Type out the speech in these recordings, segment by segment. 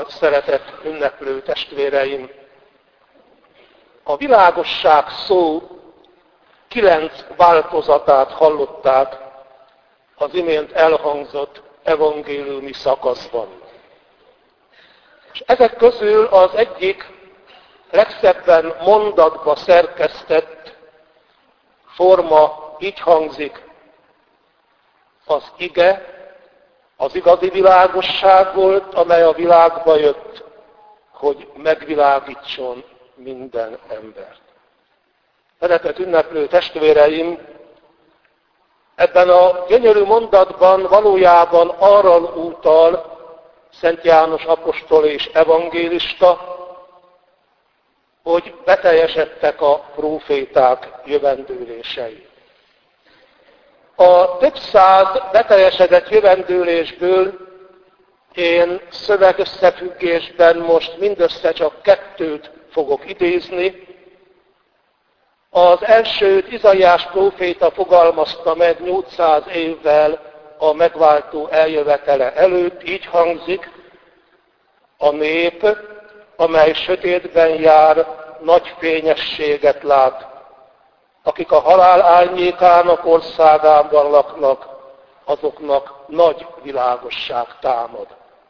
Szeretett ünneplő testvéreim! A világosság szó 9 változatát hallották az imént elhangzott evangéliumi szakaszban. És ezek közül az egyik legszebben mondatba szerkesztett forma így hangzik: az ige az igazi világosság volt, amely a világba jött, hogy megvilágítson minden embert. Szeretett ünneplő testvéreim, ebben a gyönyörű mondatban valójában arra utal Szent János apostol és evangélista, hogy beteljesedtek a próféták jövendőlései. A több száz beteljesedett jövendőlésből én szövegösszefüggésben most mindössze csak 2 fogok idézni. Az elsőt Izaiás próféta fogalmazta meg 800 évvel a megváltó eljövetele előtt, így hangzik: a nép, amely sötétben jár, nagy fényességet lát. Akik a halál árnyékának országában laknak, azoknak nagy világosság támad.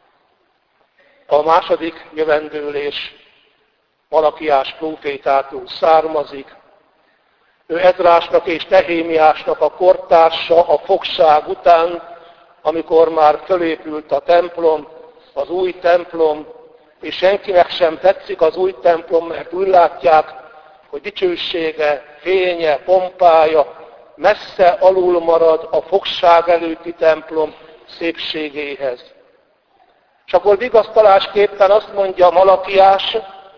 A második jövendőlés Malakiás prófétától származik. Ő Ezrásnak és Nehémiásnak a kortársa a fogság után, amikor már fölépült a templom, az új templom, és senkinek sem tetszik az új templom, mert úgy látják, hogy dicsősége, fénye, pompája messze alul marad a fogság előtti templom szépségéhez. És akkor vigasztalásképpen azt mondja Malakiás: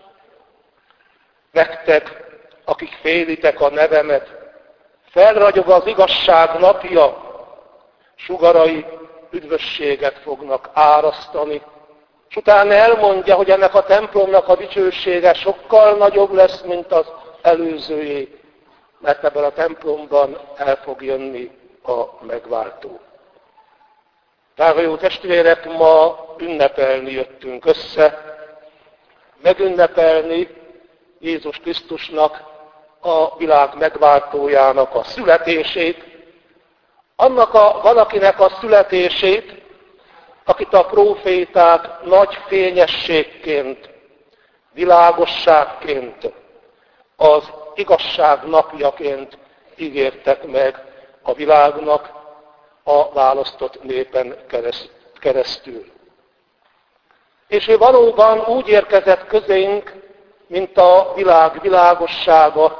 nektek, akik félitek a nevemet, felragyog az igazság napja, sugarai üdvösséget fognak árasztani, és utána elmondja, hogy ennek a templomnak a dicsősége sokkal nagyobb lesz, mint az előzőjé, mert ebben a templomban el fog jönni a megváltó. Drága jó testvérek, ma ünnepelni jöttünk össze, megünnepelni Jézus Krisztusnak, a világ megváltójának a születését, annak a valakinek a születését, akit a próféták nagy fényességként, világosságként, az igazság napjaként ígértek meg a világnak a választott népen keresztül. És ő valóban úgy érkezett közénk, mint a világ világossága.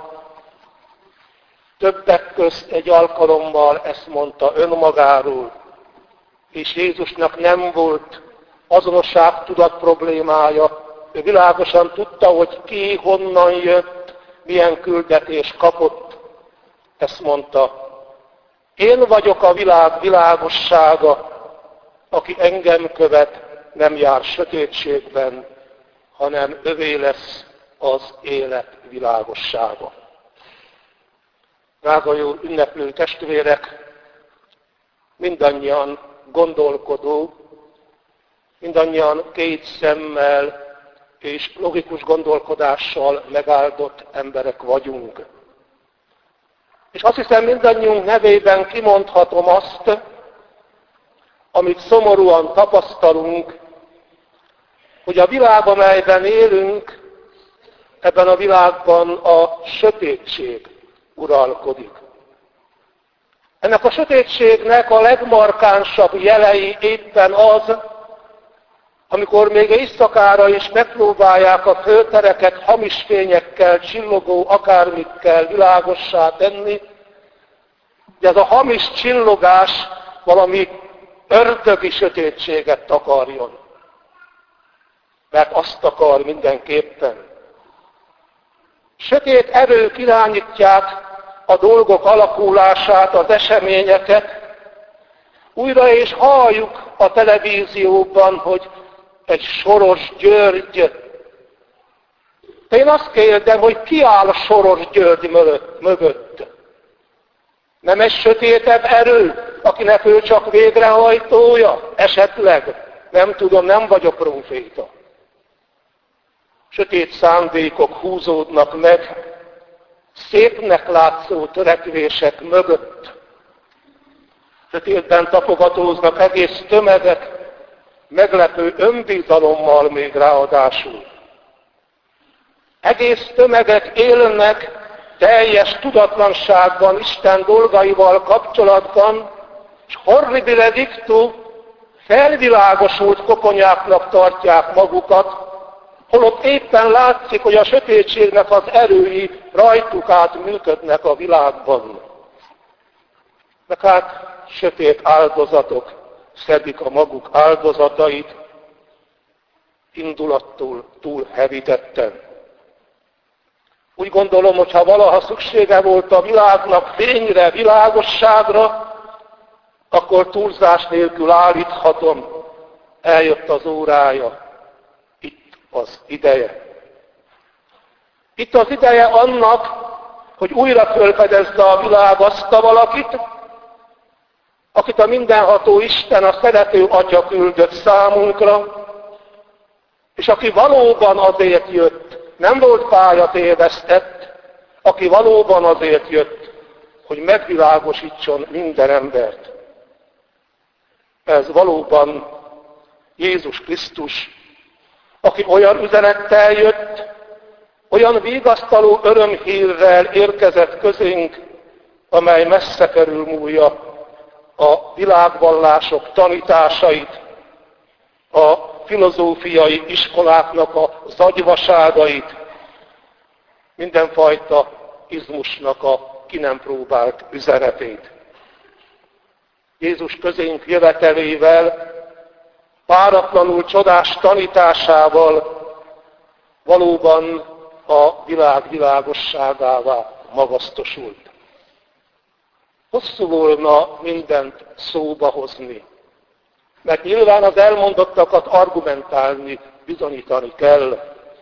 Többek közt egy alkalommal ezt mondta önmagáról, és Jézusnak nem volt azonosságtudat problémája. Ő világosan tudta, hogy ki, honnan jött, milyen küldetést kapott. Ezt mondta: én vagyok a világ világossága, aki engem követ, nem jár sötétségben, hanem övé lesz az élet világossága. Drága jó ünneplő testvérek, mindannyian gondolkodó, mindannyian 2 szemmel és logikus gondolkodással megáldott emberek vagyunk. És azt hiszem, mindannyiunk nevében kimondhatom azt, amit szomorúan tapasztalunk, hogy a világ, amelyben élünk, ebben a világban a sötétség uralkodik. Ennek a sötétségnek a legmarkánsabb jelei éppen az, amikor még éjszakára is megpróbálják a földtereket hamis fényekkel, csillogó akármikkel világossá tenni, de ez a hamis csillogás valami ördögi sötétséget takarjon. Mert azt akar mindenképpen. Sötét erők irányítják a dolgok alakulását, az eseményeket. Újra és halljuk a televízióban, hogy egy Soros György. De én azt kérdem, hogy ki áll a Soros György mögött? Nem egy sötétebb erő, akinek ő csak végrehajtója? Esetleg? Nem tudom, nem vagyok próféta. sötét szándékok húzódnak meg, szépnek látszó törekvések mögött. Sötétben tapogatóznak egész tömegek, meglepő önbizalommal még ráadásul. Egész tömegek élnek teljes tudatlanságban Isten dolgaival kapcsolatban, és horribile dictu felvilágosult koponyáknak tartják magukat, holott éppen látszik, hogy a sötétségnek az erői rajtuk át működnek a világban. Meg hát sötét áldozatok szedik a maguk áldozatait, indulattól túl hevítetten. Úgy gondolom, hogy ha valaha szüksége volt a világnak fényre, világosságra, akkor túlzás nélkül állíthatom, eljött az órája, itt az ideje. Itt az ideje annak, hogy újra felfedezze a világ azt a valakit, akit a mindenható Isten, a szerető Atya küldött számunkra, és aki valóban azért jött, nem volt pályatévesztett, aki valóban azért jött, hogy megvilágosítson minden embert. Ez valóban Jézus Krisztus, aki olyan üzenettel jött, olyan vigasztaló örömhírrel érkezett közénk, amely messze körülmúlja a világvallások tanításait, a filozófiai iskoláknak a zagyvaságait, mindenfajta izmusnak a ki nem próbált üzenetét. Jézus közénk jövetelével, páratlanul csodás tanításával valóban a világ világosságává magasztosult. Hosszú volna mindent szóba hozni, mert nyilván az elmondottakat argumentálni, bizonyítani kell.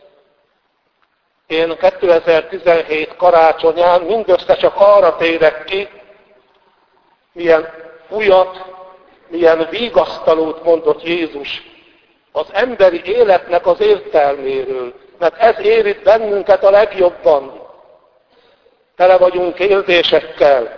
Én 2017 karácsonyán mindössze csak arra térek ki, milyen újat, milyen vigasztalót mondott Jézus az emberi életnek az értelméről, mert ez érint bennünket a legjobban. Tele vagyunk kérdésekkel.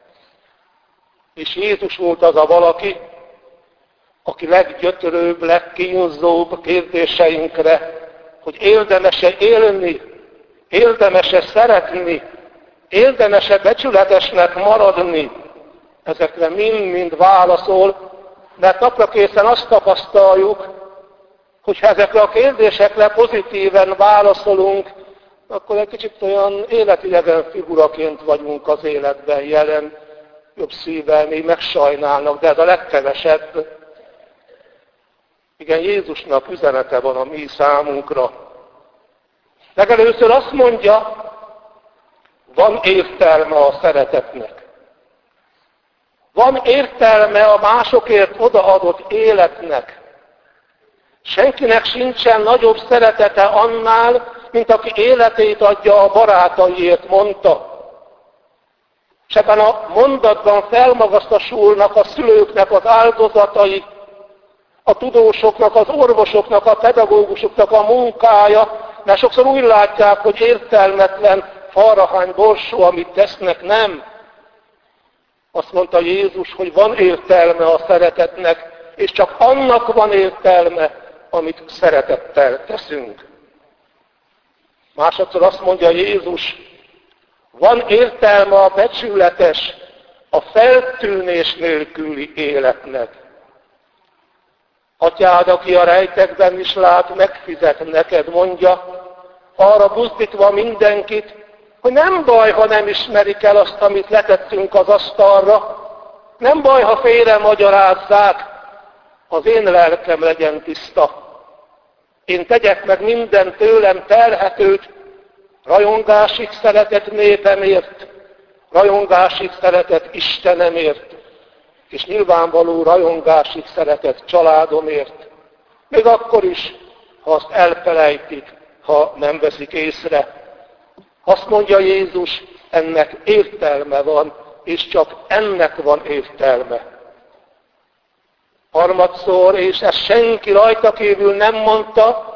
És Jézus volt az a valaki, aki leggyötörőbb, legkínzóbb kérdéseinkre, hogy érdemes-e élni, érdemes-e szeretni, érdemes-e becsületesnek maradni, ezekre mind-mind válaszol, mert naprakészen azt tapasztaljuk, hogy ha ezekre a kérdésekre pozitíven válaszolunk, akkor egy kicsit olyan életidegen figuraként vagyunk az életben jelen, jobb szívvel még megsajnálnak, de ez a legkevesebb. Igen, Jézusnak üzenete van a mi számunkra. Legelőször azt mondja, van értelme a szeretetnek. Van értelme a másokért odaadott életnek. Senkinek sincsen nagyobb szeretete annál, mint aki életét adja a barátaiért, mondta. És ebben a mondatban felmagasztasulnak a szülőknek az áldozatai, a tudósoknak, az orvosoknak, a pedagógusoknak a munkája, mert sokszor úgy látják, hogy értelmetlen, falrahány borsó, amit tesznek, nem. Azt mondta Jézus, hogy van értelme a szeretetnek, és csak annak van értelme, amit szeretettel teszünk. Másodszor azt mondja Jézus, van értelme a becsületes, a feltűnés nélküli életnek. Atyád, aki a rejtekben is lát, megfizet neked, mondja, arra buzdítva mindenkit, hogy nem baj, ha nem ismerik el azt, amit letettünk az asztalra, nem baj, ha félre magyarázzák, az én lelkem legyen tiszta. Én tegyek meg minden tőlem telhetőt, rajongásig szeretett népemért, rajongásig szeretett Istenemért, és nyilvánvaló rajongásig szeretett családomért. Még akkor is, ha azt elfelejtik, ha nem veszik észre. Azt mondja Jézus, ennek értelme van, és csak ennek van értelme. Harmadszor, és ezt senki rajta kívül nem mondta,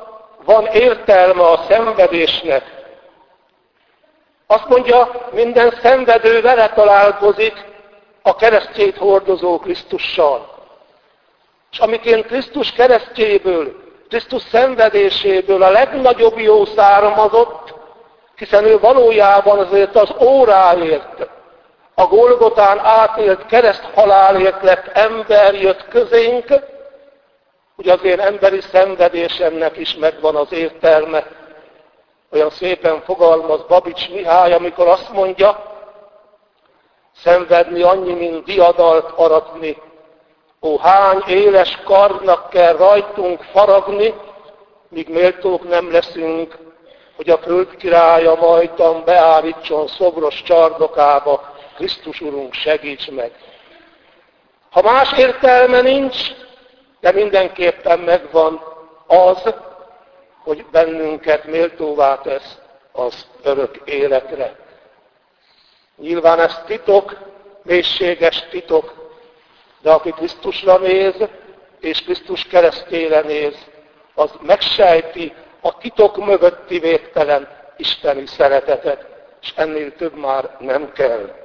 van értelme a szenvedésnek. Azt mondja, minden szenvedő vele találkozik, a keresztjét hordozó Krisztussal. És amiként Krisztus keresztjéből, Krisztus szenvedéséből a legnagyobb jó származott, hiszen ő valójában azért az óráért, a Golgotán átélt kereszthalálért lett ember, jött közénk, hogy az én emberi szenvedésemnek is megvan az értelme. Olyan szépen fogalmaz Babics Mihály, amikor azt mondja, szenvedni annyi, mint diadalt aratni, ó, hány éles karnak kell rajtunk faragni, míg méltók nem leszünk, hogy a föld királya majdan beállítson szobros csarnokába, Krisztus Urunk, segíts meg! Ha más értelme nincs, de mindenképpen megvan az, hogy bennünket méltóvá tesz az örök életre. Nyilván ez titok, mélységes titok, de aki Krisztusra néz, és Krisztus keresztjére néz, az megsejti a titok mögötti végtelen isteni szeretetet, és ennél több már nem kell.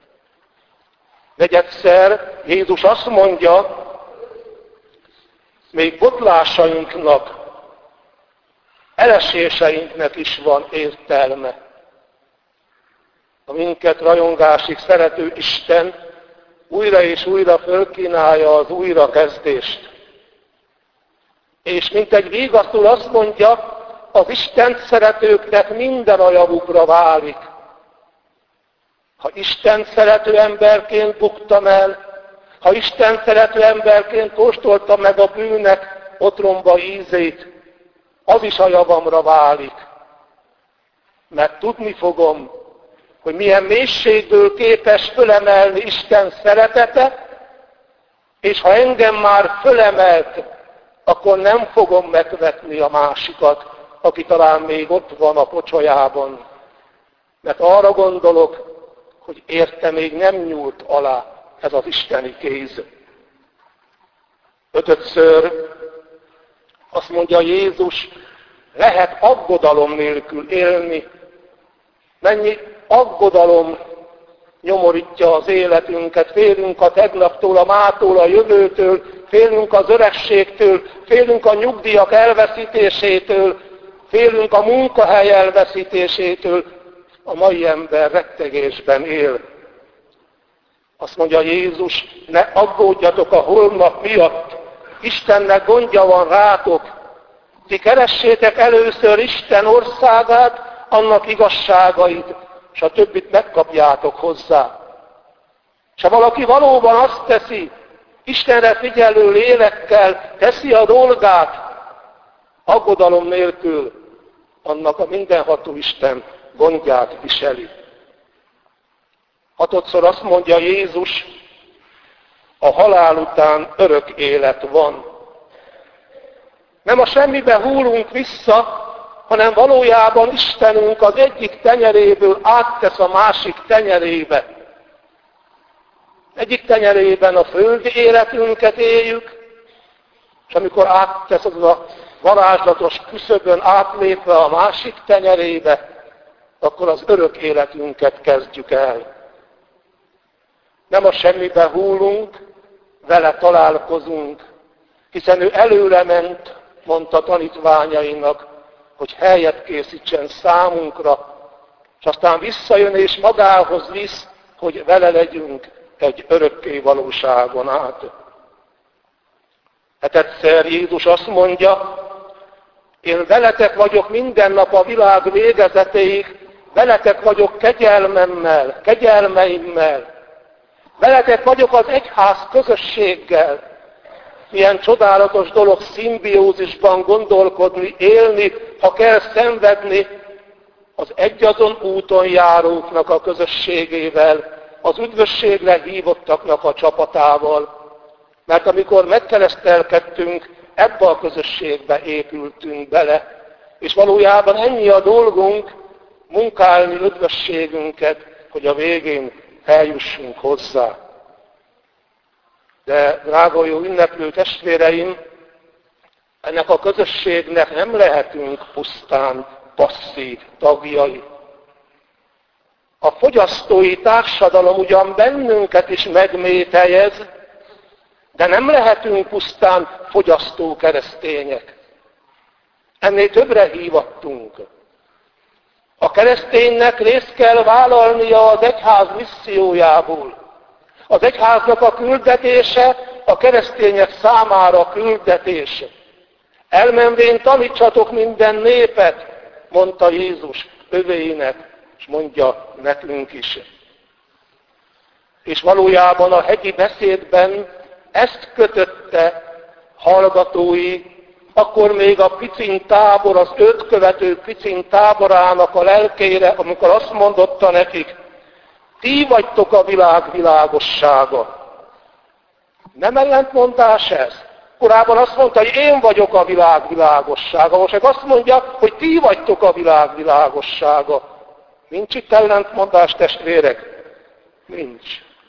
Negyedszer Jézus azt mondja, még botlásainknak, eleséseinknek is van értelme. A minket rajongásig szerető Isten újra és újra fölkínálja az újrakezdést. És mint egy vigasztul azt mondja, az Istent szeretőknek minden a javukra válik. Ha Isten szerető emberként buktam el, ha Isten szerető emberként kóstoltam meg a bűnek otromba ízét, az is a javamra válik. Mert tudni fogom, hogy milyen mélységből képes fölemelni Isten szeretete, és ha engem már fölemelt, akkor nem fogom megvetni a másikat, aki talán még ott van a pocsolyában. Mert arra gondolok, hogy érte még nem nyúlt alá ez az isteni kéz. Ötödször azt mondja Jézus, lehet aggodalom nélkül élni. Mennyi aggodalom nyomorítja az életünket, félünk a tegnaptól, a mától, a jövőtől, félünk az öregségtől, félünk a nyugdíjak elveszítésétől, félünk a munkahely elveszítésétől. A mai ember rettegésben él. Azt mondja Jézus, ne aggódjatok a holnap miatt, Istennek gondja van rátok. Ti keressétek először Isten országát, annak igazságait, és a többit megkapjátok hozzá. És ha valaki valóban azt teszi, Istenre figyelő lélekkel teszi a dolgát, aggodalom nélkül, annak a mindenható Isten gondját viseli. Hatodszor azt mondja Jézus, a halál után örök élet van. Nem a semmibe húlunk vissza, hanem valójában Istenünk az egyik tenyeréből áttesz a másik tenyerébe. Egyik tenyerében a földi életünket éljük, és amikor áttesz az a varázslatos küszöbön átlépve a másik tenyerébe, akkor az örök életünket kezdjük el. Nem a semmibe húlunk, vele találkozunk, hiszen ő előre ment, mondta tanítványainak, hogy helyet készítsen számunkra, és aztán visszajön és magához visz, hogy vele legyünk egy örökké valóságon át. Hetedszer Jézus azt mondja, én veletek vagyok minden nap a világ végezetéig, veletek vagyok kegyelmemmel, kegyelmeimmel, veletek vagyok az egyház közösséggel. Milyen csodálatos dolog szimbiózisban gondolkodni, élni, ha kell szenvedni, az egyazon úton járóknak a közösségével, az üdvösségre hívottaknak a csapatával. Mert amikor megkeresztelkedtünk, ebbe a közösségbe épültünk bele, és valójában ennyi a dolgunk, munkálni üdvösségünket, hogy a végén eljussunk hozzá. De drága jó ünneplő testvéreim, Ennek a közösségnek nem lehetünk pusztán passzív tagjai. A fogyasztói társadalom ugyan bennünket is megmételjez, de nem lehetünk pusztán fogyasztó keresztények. Ennél többre hívattunk. A kereszténynek részt kell vállalnia az egyház missziójából. Az egyháznak a küldetése a keresztények számára küldetése. Elmenvén tanítsatok minden népet, mondta Jézus övéinek, és mondja nekünk is. És valójában a hegyi beszédben ezt kötötte hallgatói, akkor még a picin tábor, az őt követő picin táborának a lelkeire, amikor azt mondotta nekik, ti vagytok a világ világossága. Nem ellentmondás ez? Korábban azt mondta, hogy én vagyok a világ világossága. Most meg azt mondja, hogy ti vagytok a világ világossága. Nincs itt ellentmondás, testvérek? Nincs.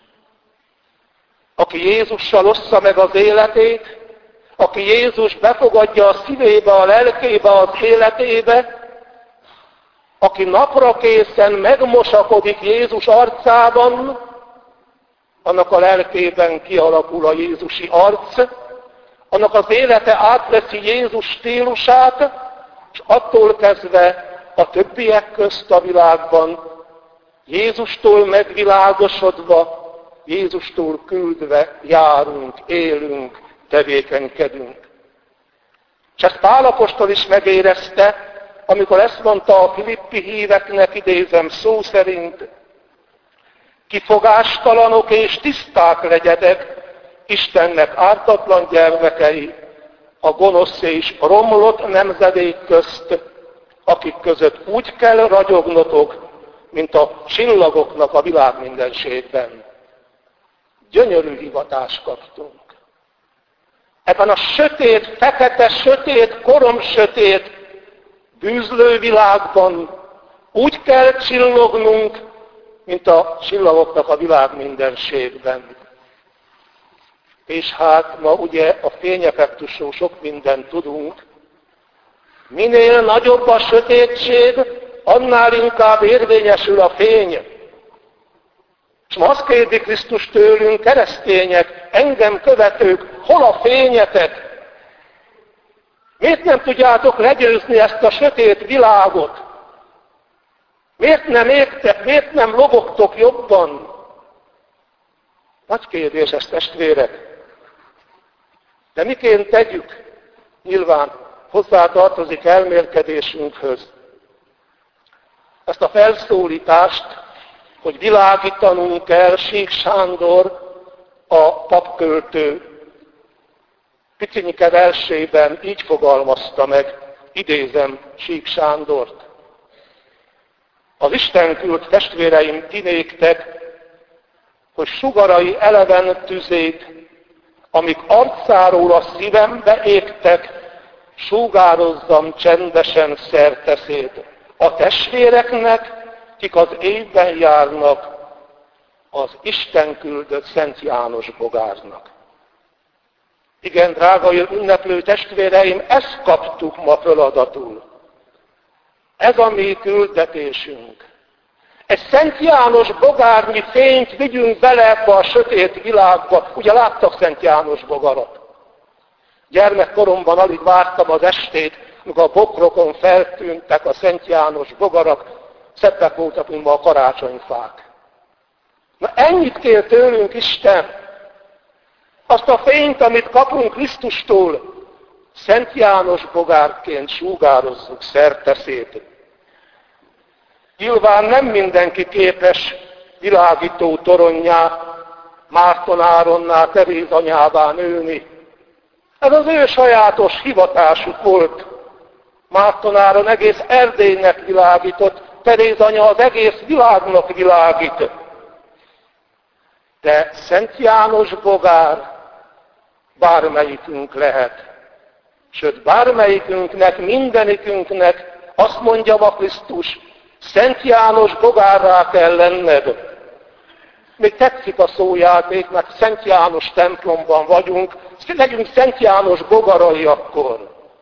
Aki Jézussal ossza meg az életét, aki Jézus befogadja a szívébe, a lelkébe, az életébe, aki napra készen megmosakodik Jézus arcában, annak a lelkében kialakul a Jézusi arc, annak az élete átveszi Jézus stílusát, és attól kezdve a többiek közt a világban Jézustól megvilágosodva, Jézustól küldve járunk, élünk, tevékenykedünk. És ezt Pál apostol is megérezte, amikor ezt mondta a filippi híveknek, idézem szó szerint, kifogástalanok és tiszták legyetek, Istennek ártatlan gyermekei, a gonosz és romlott nemzedék közt, akik között úgy kell ragyognotok, mint a csillagoknak a világ mindenségben. Gyönyörű hivatást kaptunk. Ebben a sötét, fekete, sötét, koromsötét, bűzlő világban úgy kell csillognunk, mint a csillagoknak a világ mindenségben. És hát ma ugye a fényeffektusról sok mindent tudunk. Minél nagyobb a sötétség, annál inkább érvényesül a fény. És ma azt kérdi Krisztus tőlünk, keresztények, engem követők, hol a fényetek? Miért nem tudjátok legyőzni ezt a sötét világot? Miért nem égtek, miért nem lobogtok jobban? Nagy kérdés ez, testvérek. De miként tegyük? Nyilván hozzá tartozik elmélkedésünkhöz. Ezt a felszólítást, hogy világítanunk kell, Sík Sándor, a papköltő Picinyike versében így fogalmazta meg, idézem Sík Sándort. Az Isten küld testvéreim ti néktek, hogy sugarai eleven tüzét, amik arcáról a szívembe égtek, sugározzam csendesen szerteszét. A testvéreknek, kik az évben járnak, az Isten küldött Szent János bogárnak. Igen, drága ünneplő testvéreim, ezt kaptuk ma feladatul. Ez a mi küldetésünk. Egy Szent János bogárnyi fényt vigyünk bele ebbe a sötét világba. Ugye láttak Szent János bogarat? Gyermekkoromban alig vártam az estét, amikor a bokrokon feltűntek a Szent János bogarak, szebbek voltak, mint ma a karácsonyfák. Na ennyit kér tőlünk Isten. Azt a fényt, amit kapunk Krisztustól, Szent János bogárként sugározzuk szerteszét. Nyilván nem mindenki képes világító toronnyá, Márton Áronná, Teréz anyává nőni. Ez az ő sajátos hivatásuk volt. Márton Áron egész Erdélynek világított, Teréz anya az egész világnak világít. De Szent János bogár bármelyikünk lehet. Sőt, bármelyikünknek, mindenikünknek azt mondja ma Krisztus, Szent János bogárrá kell lenned. Még tetszik a szójáték, mert Szent János templomban vagyunk, legyünk Szent János bogarai akkor.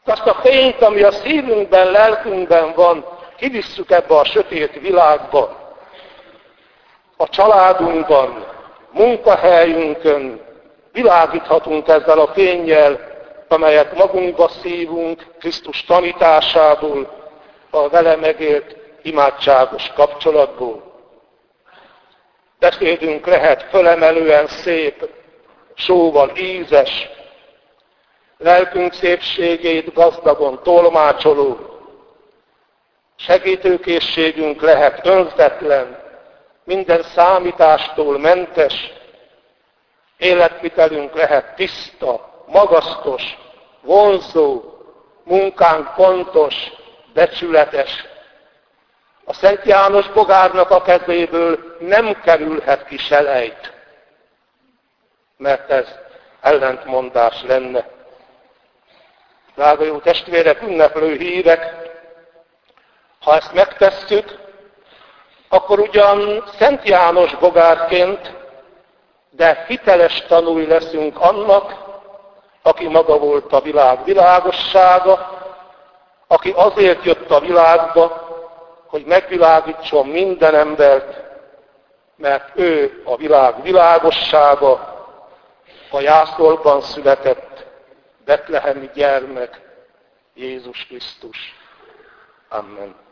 Azt a fényt, ami a szívünkben, lelkünkben van, kivisszük ebbe a sötét világba. A családunkban, munkahelyünkön világíthatunk ezzel a fénnyel, amelyet magunkba szívunk Krisztus tanításából, a vele megélt imádságos kapcsolatból. Beszédünk lehet fölemelően szép, sóval ízes, lelkünk szépségét gazdagon tolmácsoló, segítőkészségünk lehet önzetlen, minden számítástól mentes, életvitelünk lehet tiszta, magasztos, vonzó, munkánk pontos, becsületes. A Szent János bogárnak a kezéből nem kerülhet ki selejt, mert ez ellentmondás lenne. Drága jó testvérek, ünneplő hívek, ha ezt megtesszük, akkor ugyan Szent János bogárként, de hiteles tanúi leszünk annak, aki maga volt a világ világossága, aki azért jött a világba, hogy megvilágítson minden embert, mert ő a világ világossága, a jászolban született betlehemi gyermek, Jézus Krisztus. Amen.